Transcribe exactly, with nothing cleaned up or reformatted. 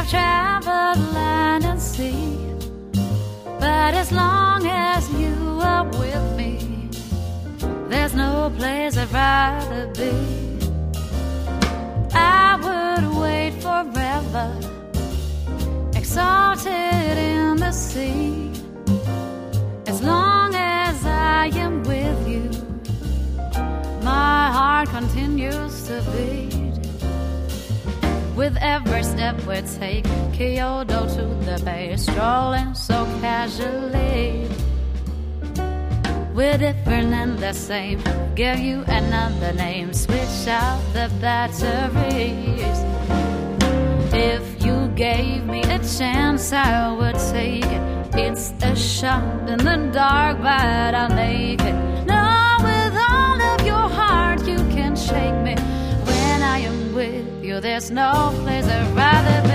have traveled land and sea, but as long as you are with me, there's no place I'd rather be. I would wait forever, exalted in the sea, as long as I am with you, my heart continues to beat. With every step we take, Kyoto to the bay, strolling so casually. We're different and the same, give you another name, switch out the batteries. If you gave me a chance, I would take it. It's a shot in the dark, but I'll make it. No, with all of your heart you can shake me. When I am with you, there's no place I'd rather be.